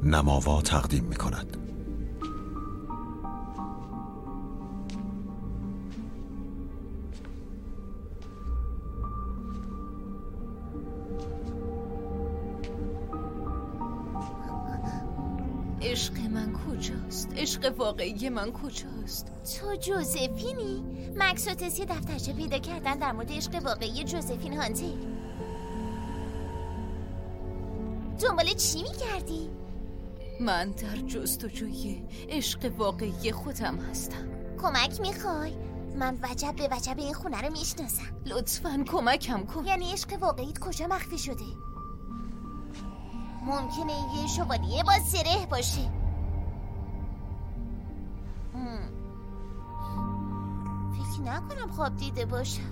نماوا تقدیم می‌کند. عشق من کجاست؟ عشق واقعی من کجاست؟ تو جوزفینی؟ مکس و تسی دفترچه پیدا کردن در مورد عشق واقعی جوزفین هانتر. دنبال چی می‌گردی؟ من در جستجوی عشق واقعی خودم هستم. کمک میخوای؟ من وجب به وجب این خونه رو میشناسم. لطفاً کمکم کن. یعنی عشق واقعیت کجا مخفی شده؟ ممکنه یه شوالیه با زره باشه. فکر نکنم خواب دیده باشم.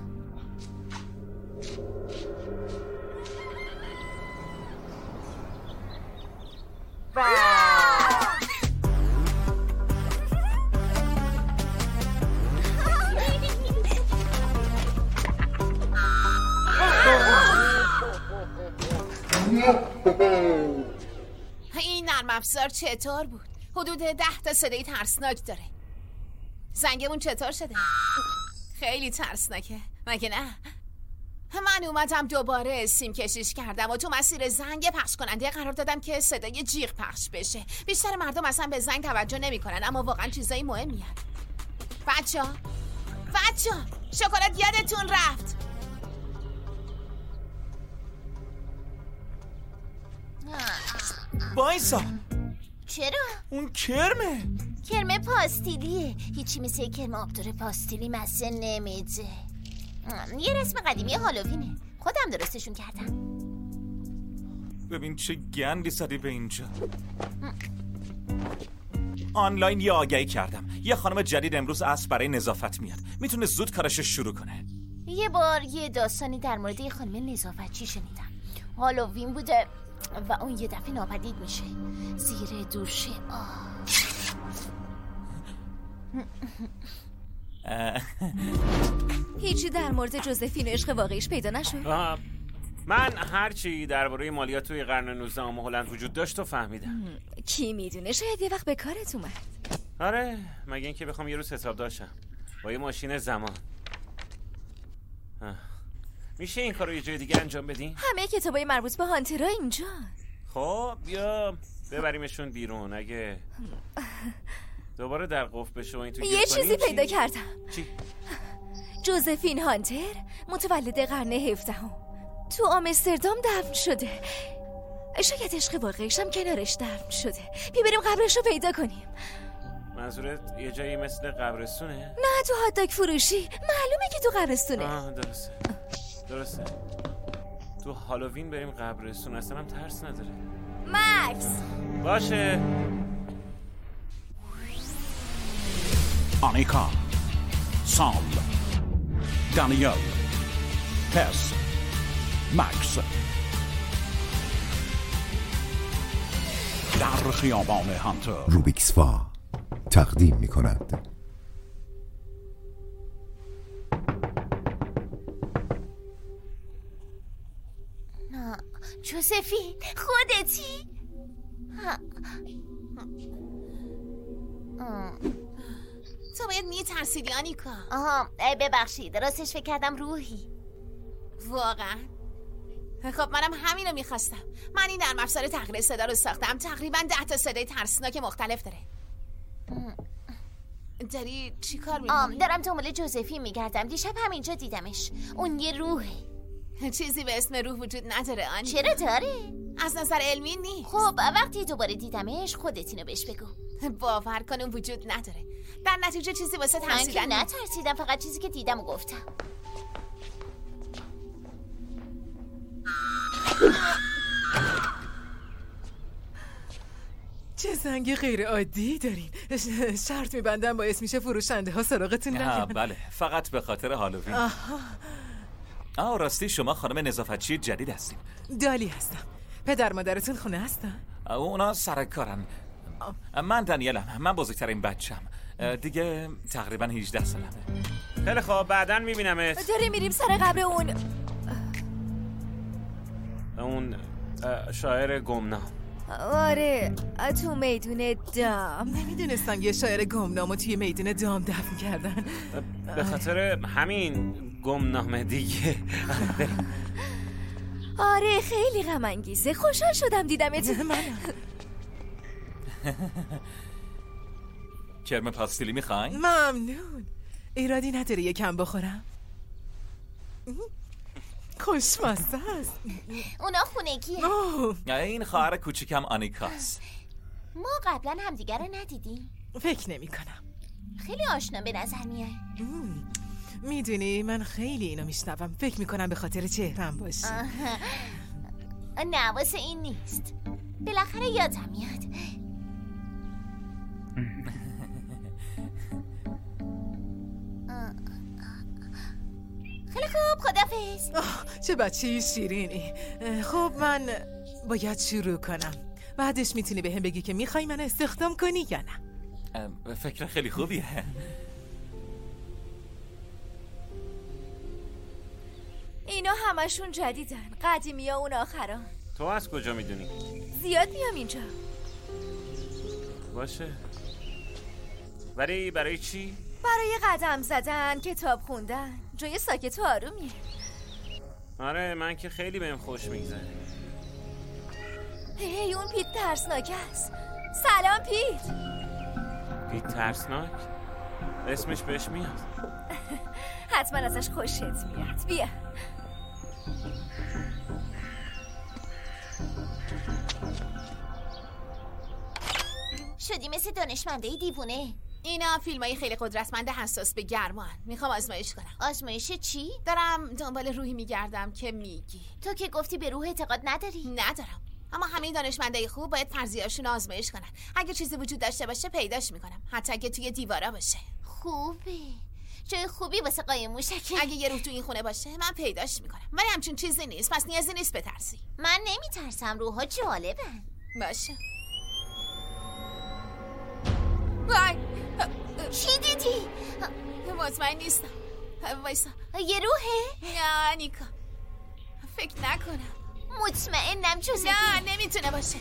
این نرم افزار چطور بود؟ حدود 10 تا صدای ترسناک داره. زنگمون چطور شده؟ خیلی ترسناکه مگه نه؟ من اومدم دوباره سیم کشیش کردم و تو مسیر زنگ پخش کننده قرار دادم که صدای جیغ پخش بشه. بیشتر مردم اصلا به زنگ توجه نمی کنن، اما واقعا چیزایی مهمیه. بچه‌ها شکلات یادتون رفت. بایسا، چرا؟ اون کرمه پاستیلیه. هیچی مثل کرم آبدور پاستیلی مزه نمیده. یه رسم قدیمی هالووینه. خودم درستشون کردم. ببین چه گندی زدی به اینجا. آنلاین یه آگهی کردم، یه خانم جدید امروز عصر برای نظافت میاد. میتونه زود کارش شروع کنه. یه بار یه داستانی در مورد یه خانم نظافتچی شنیدم. هالووین بوده و اون یه دفعه ناپدید میشه زیر دوش هیچی در مورد جوزفین عشق واقعیش پیدا نشد؟ من هرچی درباره مالیات توی قرن 19 هلند وجود داشت و فهمیدم. کی میدونه، شاید یه وقت به کارت اومد. آره، مگه اینکه بخوام یه روز حساب داشتم با یه ماشین زمان. میشه این کارو یه جای دیگه انجام بدین؟ همه کتابای مربوط به هانترها اینجا. خب بیا ببریمشون بیرون. اگه دوباره در قفل بشه و این تو یه چیزی پیدا کردم. چی؟ جوزفین هانتر متولد قرن 17 تو آمستردام دفن شده. شاید عشق واقعیش هم کنارش دفن شده. بیا بریم قبرش رو پیدا کنیم. منظورت یه جایی مثل قبرستونه؟ نه، تو هاتداگ فروشی. معلومه که تو قبرستونه. درسته. تو هالووین بریم قبرستون، اصلا هم ترس نداره. مکس باشه. آنیکا، سال، دانیل، تس، مکس. در خیابان هانتر روبیکسفا تقدیم می کند. جوزفین خودتی؟ تو باید میترسیدی آنیکا. ببخشید، راستش فکر کردم روحی. واقعا؟ خب منم همین رو میخواستم. من این نرم افزار تغییر صدا رو ساختم. تقریبا 10 تا صدای ترسناک مختلف داره. داری چی کار میکنی؟ دارم دنبال جوزفین میگردم. دیشب همینجا دیدمش. اون یه روحه. چیزی به اسم روح وجود نداره آنیکا. چرا داره؟ از نظر علمی نیست. خب وقتی دوباره دیدمش خودت اینو بهش بگو. باور کن اون وجود نداره. در نتیجه چیزی واسه ترسیدن. من که نترسیدم، فقط چیزی که دیدم و گفتم. چه زنگ غیر عادی دارین. شرط میبندم باعث میشه فروشنده ها سراغتون نگیرن. بله، فقط به خاطر هالووین. راستی شما خانم نظافتچی جدید هستین؟ دالی هستم. پدر مادرتون خونه هستن؟ اونا سر کارن. من دانیلم. من بزرگترین بچم. دیگه تقریبا 18 سالمه. خیلی خوب، بعداً میبینمت. داریم میریم سر قبر اون شاعر گمنام. آره تو میدون دام. نمیدونستم یه شاعر گمنامو توی میدون دام دفن کردن. به خاطر همین گمنامه دیگه. آره خیلی غم انگیزه. خوشحال شدم دیدمت. منم. کرم پاستیلی میخواین؟ ممنون. ایرادی نداره یکم بخورم؟ خوشمزه است. اونا خونگیه. این خواهر کوچیکم آنیکاست. ما قبلا همدیگر رو ندیدیم. فکر نمی کنم. خیلی آشنا به نظر میاد. میدونی من خیلی اینو میشنوم. فکر میکنم به خاطر چهرم باشه. نه واسه این نیست. بالاخره یادم میاد. خیلی خوب خدافظ. چه بچه شیرینی. خب من باید شروع کنم. بعدش میتونی به هم بگی که میخوای من استخدام کنی یا نه. فکر خیلی خوبیه. اینا همشون جدیدن. قدیمی ها اون آخران. تو از کجا میدونی؟ زیاد میام اینجا. باشه. ولی برای چی؟ برای قدم زدن، کتاب خوندن، جای ساکت و آرومیه. آره من که خیلی بهم خوش میگذره. هی اون پیت ترسناک است. سلام پیت. پیت ترسناک؟ اسمش بهش میاد. حتما ازش خوشت میاد. بیا. شدی مثل دانشمنده دیوونه. اینا فیلمای خیلی قدرتمند حساس به گرمان. میخوام آزمایش کنم. آزمایش چی؟ دارم دنبال روحی میگردم که میگی. تو که گفتی به روح اعتقاد نداری. ندارم. اما همه دانشمندای خوب باید فرضیه‌هاشون آزمایش کنن. اگه چیزی وجود داشته باشه پیداش میکنم، حتی اگه توی دیوارا باشه. خوبه. جای خوبی واسه قایم موشکه. اگه یه روح تو این خونه باشه من پیداش میکنم. ولی همچین چیزی نیست، پس نیازی نیست بترسی. من نمیترسم. روح‌ها جالبن. باشه. وای چی دیدی؟ مطمئن نیستم. وایسا. یه روحه؟ نه نیکا، فکر نکنم. مطمئنم جوزفین. نه نمیتونه باشه.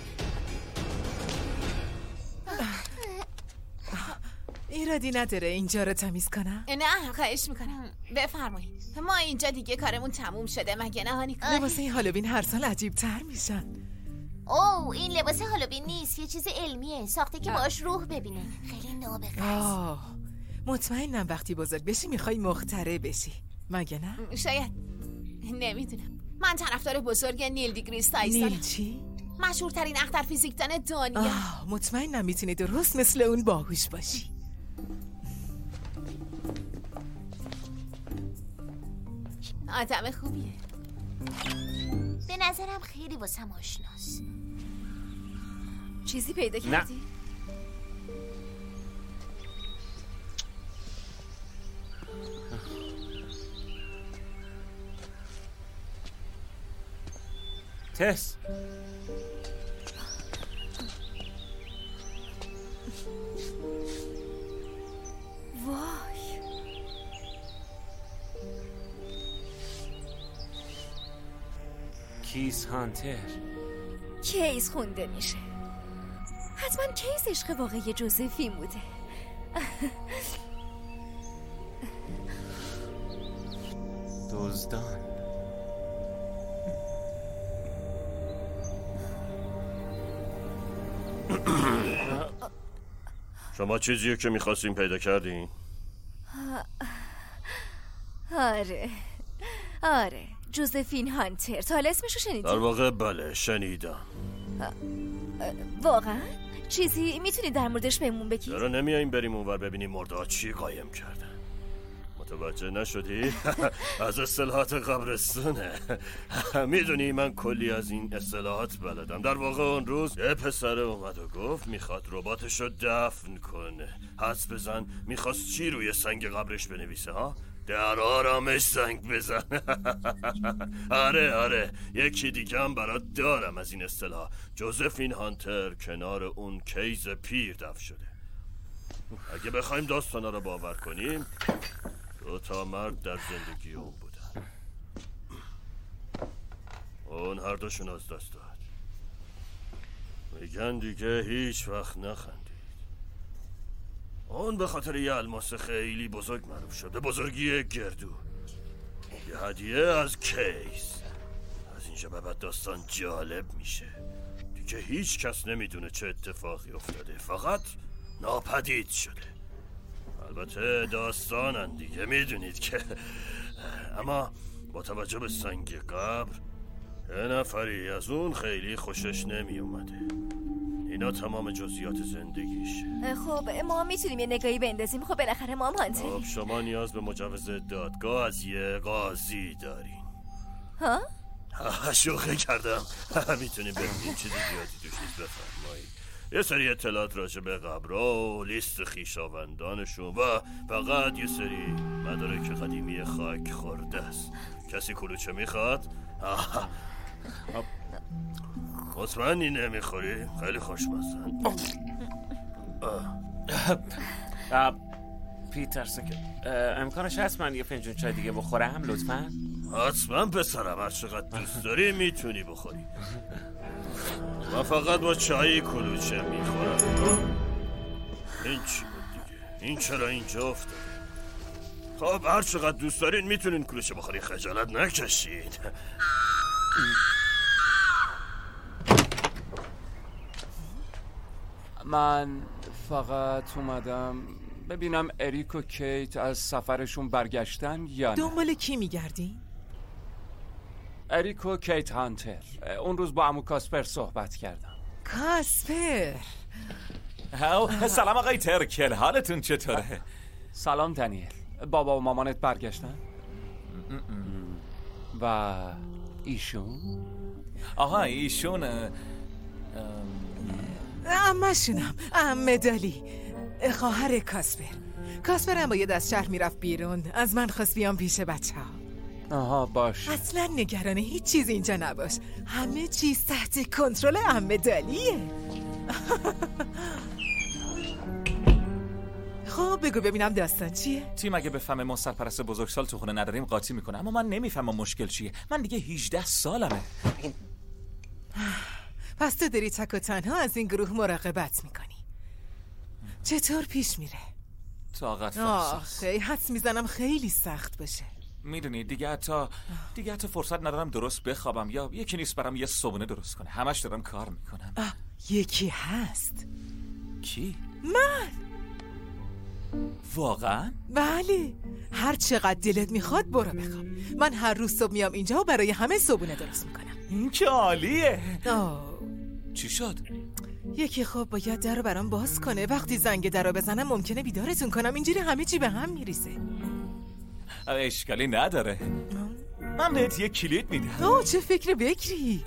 ایرادی نداره اینجا رو تمیز کنم؟ نه خواهش میکنم بفرمایید. ما اینجا دیگه کارمون تموم شده مگه نه نیکا؟ لباس این هالووین هر سال عجیب تر میشن. اوه این لباس هالووین نیست، یه چیز علمیه، ساخته که باهاش روح ببینه. خیلی نابغه‌ست. مطمئنم وقتی بزرگ بشی میخوای مخترع بشی مگه نه؟ شاید. نمیدونم. من طرفدار بزرگ نیل دیگریس تایسونم. نیل چی؟ مشهورترین اختر فیزیکدان دنیا. مطمئنم میتونی درست مثل اون باهوش باشی. آدم خوبیه. به نظرم خیلی واسم آشناست. چیزی پیدا کردی؟ تس وای کیس هانتر. کیس خونده میشه. حتما کیس عشق واقعی جوزفین بوده. دزدان. شما چیزیه که میخواستیم پیدا کردین؟ آره جوزفین هانتر. تا حالا اسمشو شنیدی؟ در واقع بله شنیدم. واقعا؟ چیزی میتونی در موردش بهمون بگی؟ چرا نمیاییم بریم اونور ببینیم مرده چی قایم کردن؟ متوجه نشدی؟ از اصطلاحات قبرستونه. میدونی من کلی از این اصطلاحات بلدم. در واقع اون روز یه پسر اومد و گفت میخواد رباتشو دفن کنه. حدس بزن میخواست چی روی سنگ قبرش بنویسه ها؟ در آرامش سنگ بزن. آره یکی دیگه هم برات دارم از این اصطلاح. جوزفین هانتر کنار اون کیز پیر دفن شده. اگه بخوایم داستانا رو باور کنیم 2 مرد در زندگی اون بودن. اون هر دوشون از دست داد. میگن دیگه هیچ وقت نخندید. اون به خاطر یه الماس خیلی بزرگ معروف شد، به بزرگی گردو. یه هدیه از کیس. از اینجا به بعد داستان جالب میشه. دیگه هیچ کس نمیدونه چه اتفاقی افتاده، فقط ناپدید شده. البته داستانن دیگه، میدونید که. اما با توجه به سنگ قبر یه نفری از اون خیلی خوشش نمی اومده. اینا تمام جزئیات زندگیشه. خب ما میتونیم یه نگاهی بندازیم؟ خب بالاخره ما هم هانتریم. خب شما نیاز به مجوز دادگاه از یه قاضی دارین. ها؟ شوخی کردم. میتونیم ببینیم چیزی زیادی توش نیست. بفرمایید. یه سری اطلاعات راجع به قبرها و لیست خویشاوندانشون و فقط یه سری مدارک قدیمی خاک خورده است. کسی کلوچه میخواد؟ مطمئنی نمیخوری؟ خیلی خوشمزن. پیترسون امکانش هست من یه فنجون چای دیگه بخورم لطفاً؟ حتما پسرم، هر چقدر دوست داری میتونی بخوری. من فقط با چای کلوچه میخورم. این چی بود دیگه؟ این چرا اینجا افتاده؟ خب هر چقدر دوست دارین میتونین کلوچه بخورین، خجالت نکشین. من فقط اومدم ببینم اریک و کیت از سفرشون برگشتن یا نه. دنبال کی میگردی؟ اریک و کیت هانتر. اون روز با عمو کاسپر صحبت کردم. کاسپر. سلام آقای ترکل، حالتون چطوره؟ سلام دنیل. بابا و مامانت برگشتن؟ و ایشون؟ آها ایشون عمه‌شونم، عمه دالی، خواهر کاسپر هم باید از شهر میرفت بیرون. از من خواست بیام پیش بچه ها. آها باش. اصلا نگران هیچ چیز اینجا نباش، همه چیز تحت کنترل عمه دالیه. خب بگو ببینم داستان چیه؟ تیم اگه بفهمه ما سرپرست بزرگسال تو خونه نداریم قاطی میکنه، اما من نمیفهمم مشکل چیه. من دیگه 18 سالمه. پس تو داری تک و تنها از این گروه مراقبت میکنی. چطور پیش میره؟ طاقت فرساست. آخه حدس میزنم خیلی سخت باشه. میدونی دیگه حتی فرصت ندارم درست بخوابم یا یکی نیست برام یه صبونه درست کنه. همش دارم کار میکنم. یکی هست. کی؟ من. واقعا؟ بله، هر چقدر دلت میخواد برو بخواب. من هر روز صبح میام اینجا و برای همه صبونه درست میکنم. این که عالیه. چی شد؟ یکی خب باید در رو برام باز کنه. وقتی زنگ در رو بزنم ممکنه بیدارتون کنم. اینجوری همه چی به هم میریزه. اشکالی نداره. من بهت یه کلید میدم. چه فکر بکری؟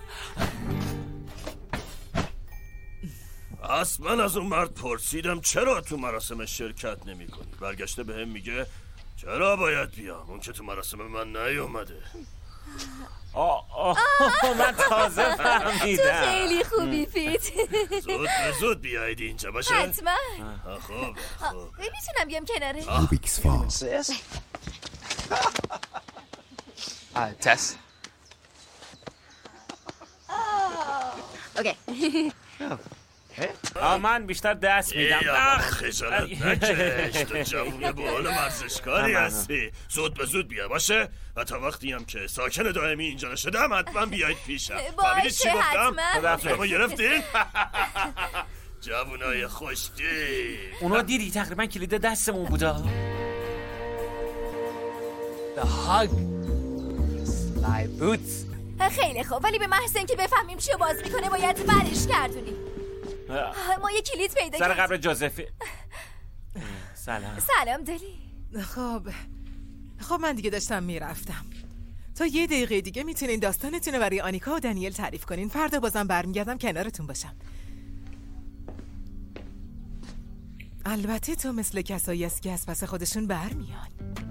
من از اون مرد پرسیدم چرا تو مراسم شرکت نمی کنی؟ برگشته به هم میگه چرا باید بیام؟ اون که تو مراسم من نیومده. من تازه فهمیدم. تو خیلی خوبی پیت. زود بیایید اینجا باشه؟ حتما. خب میتونم بیام کناره؟ روبیکس فا. تست. اوکی. من بیشتر دست میدم. خجالت نکش، تو جوون باحال ورزشکاری هستی. زود به زود بیا باشه. و تا وقتی هم که ساکن دائمی اینجا نشدم حتما بیایید پیشم. فهمیدید چی گفتم؟ شما گرفتین؟ جوونای خوشگل. اونا دیدی تقریبا کلید دستمون بودا. The hug. Sly boots. خیلی خوب، ولی به محض اینکه بفهمیم چی باز میکنه باید برش گردونیم. ما یه کلید پیدا کردیم. سر قبر جوزفی. سلام دلی. خب من دیگه داشتم میرفتم. تا یه دقیقه دیگه میتونین داستانتون رو برای آنیکا و دنیل تعریف کنین. فردا بازم برمیگردم کنارتون باشم. البته تو مثل کسایی هست که از پس خودشون برمیان.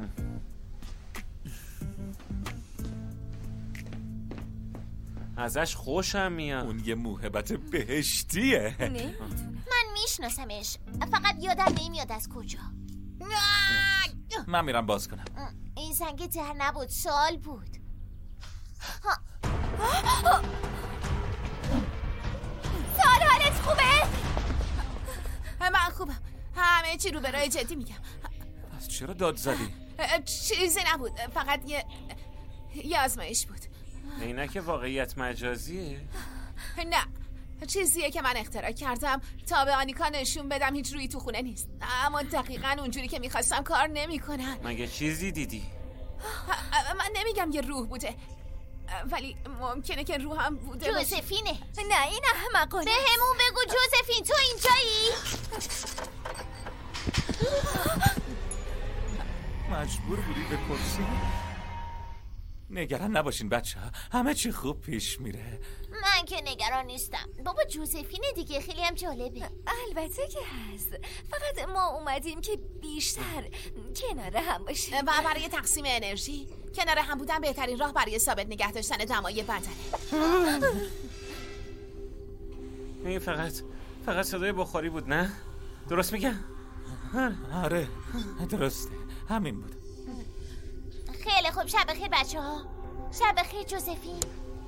ازش خوشم میاد. اون یه موهبت بهشتیه. من میشناسمش، فقط یادم نمیاد از کجا. من میرم باز کنم. این زنگ در نبود، سال بود. سال حالت خوبه؟ من خوبم. همه چی رو برای جدی میگم. پس چرا داد زدی؟ چیزی نبود، فقط یه آزمایش بود. اینه واقعیت مجازیه؟ نه، چیزیه که من اختراع کردم تا به آنیکا نشون بدم هیچ روی تو خونه نیست، اما دقیقاً اونجوری که میخواستم کار نمیکنن. مگه چیزی دیدی؟ من نمیگم یه روح بوده، ولی ممکنه که روح هم بوده. جوزفینه. نه این احمقانه. به همون بگو جوزفین تو اینجایی؟ مجبور بودی به کرسی؟ نگران نباشین بچه ها، همه چی خوب پیش میره. من که نگران نیستم. بابا جوزفینه دیگه، خیلی هم جالبه. البته که هست، فقط ما اومدیم که بیشتر کنار هم باشیم و برای تقسیم انرژی. کنار هم بودن بهترین راه برای ثابت نگه داشتن دمای بدنه. این فقط صدای بخاری بود، نه؟ درست میگم؟ آره درسته، همین بود. خیلی خوب، شب بخیر بچه ها. شب بخیر جوزفین.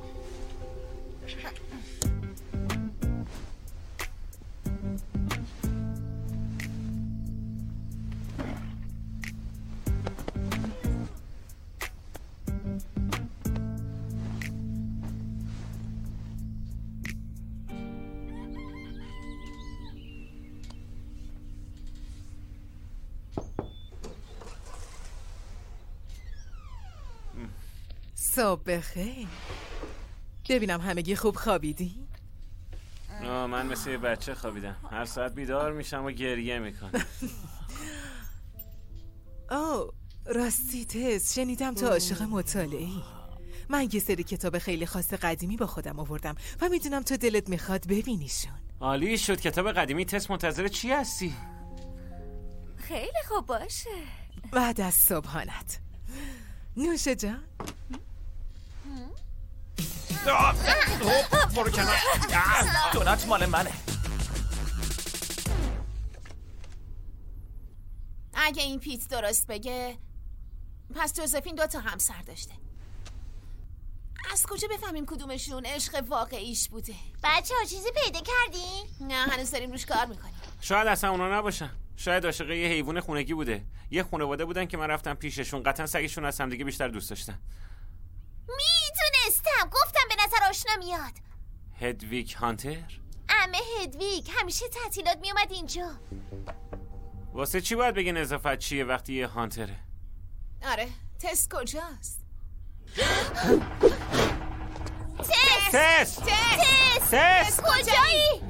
صبح بخیر. ببینم همگی خوب خوابیدی؟ من مثل یه بچه خوابیدم. هر ساعت بیدار میشم و گریه میکنم. راستی تز، شنیدم تو عاشق مطالعه‌ای. من یه سری کتاب خیلی خاص قدیمی با خودم آوردم و میدونم تو دلت میخواد ببینیشون. عالی شد. کتاب قدیمی. تز منتظر چی هستی؟ خیلی خوب باشه. بعد از صبحانت. نوشه جان. برو کنار. دونات مال منه. اگه این پیت درست بگه، پس جوزفین 2 همسر داشته. از کجا بفهمیم کدومشون عشق واقعیش بوده؟ بچه ها چیزی پیدا کردین؟ نه، هنوز داریم روش کار میکنیم. شاید اصلا اونا نباشن. شاید عاشق یه حیوان خونگی بوده. یه خانواده بودن که من رفتم پیششون. قطعا سگشون از هم دیگه بیشتر دوست داشتن. میتونستم، گفتم به نظر آشنا میاد. هدویگ هانتر؟ عمه هدویگ همیشه تعطیلات میومد اینجا. واسه چی باید بگین اضافت چیه وقتی یه هانتره؟ آره، تست کجاست؟ تست کجایی؟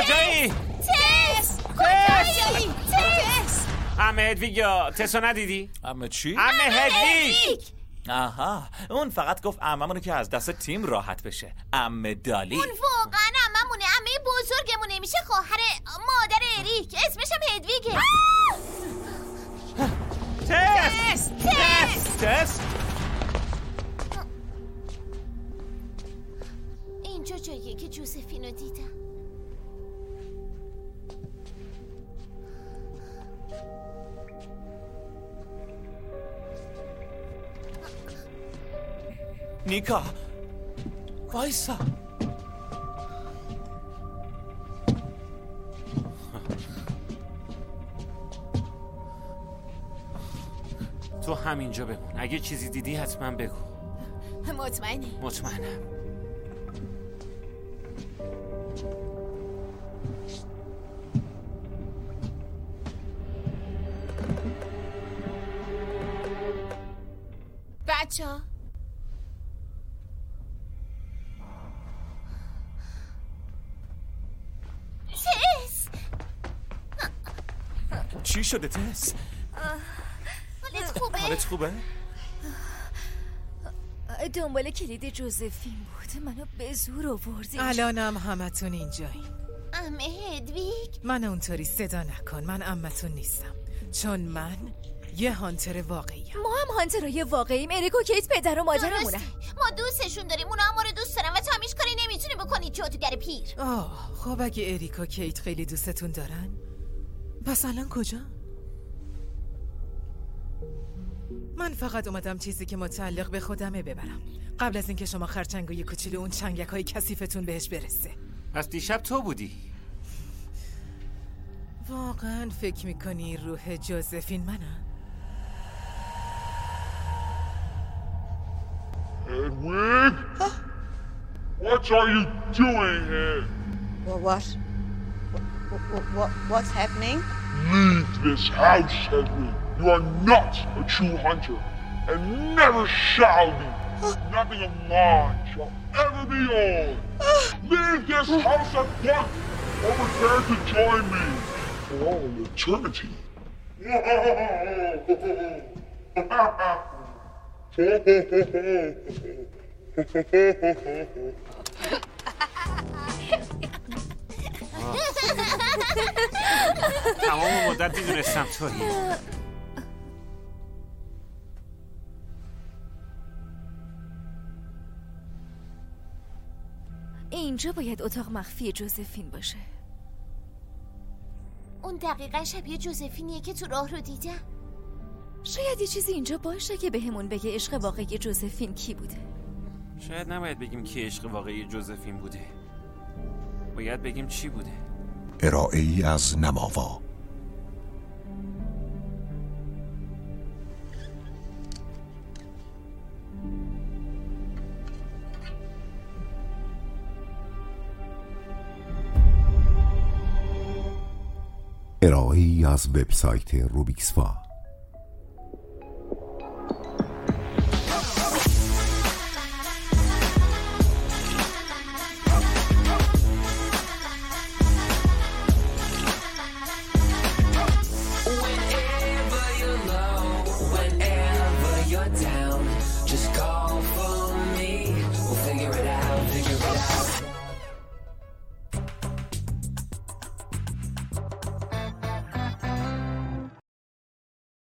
عمه هدویگ یا تستو ندیدی؟ عمه چی؟ عمه هدویگ. آها، اون فقط گفت عممونه که از دست تیم راحت بشه. عمه دالی. اون واقعا عممونه، عمه بزرگمونه، میشه خواهر مادر اریک. اسمش هم هدویگه. تست. اینجا جاییه که جوزفینو دیدم. نیکا وایسا. تو همینجا بمون. اگه چیزی دیدی حتما بگو. مطمئنی؟ مطمئنم. بچه‌ها چی شده تس؟ حالت خوبه؟ دنبال کلید جوزفین بود، منو به زور آوردی. الانم همتون اینجایی. عمه هدویگ؟ من اونطوری صدا نکن، من عمتون نیستم، چون من یه هانتر واقعیم. ما هم هانترهای واقعیم. اریک و کیت پدر و مادرمونه. ما دوستشون داریم، اونا هم ما رو دوست دارن و تو هم هیچ کاری نمیتونی بکنی جادوگر پیر. خب اگه اریک و کیت خیلی دوستتون دارن، پس الان کجا؟ من فقط اومدم چیزی که متعلق به خودمه ببرم قبل از اینکه شما خرچنگای کوچولو اون چنگک های کثیفتون بهش برسه. پس دیشب تو بودی؟ واقعا فکر میکنی روح جوزفین منم؟ Edwin? What are you doing here? What's happening? Leave this house, Edwin. You are not a true hunter, and never shall be. Nothing of mine shall ever be yours. Leave this house at once, or prepare to join me for all eternity. تمام مدت میدونستم تویی. اینجا باید اتاق مخفی جوزفین باشه. اون دقیقا شبیه جوزفینیه که تو راه رو دیدم. شاید یه چیزی اینجا باشه که بهمون بگه عشق واقعی جوزفین کی بوده. شاید نباید بگیم کی عشق واقعی جوزفین بوده، باید بگیم چی بوده. ارائه‌ای از نماوا. ارائه‌ای از وبسایت روبیکسفا.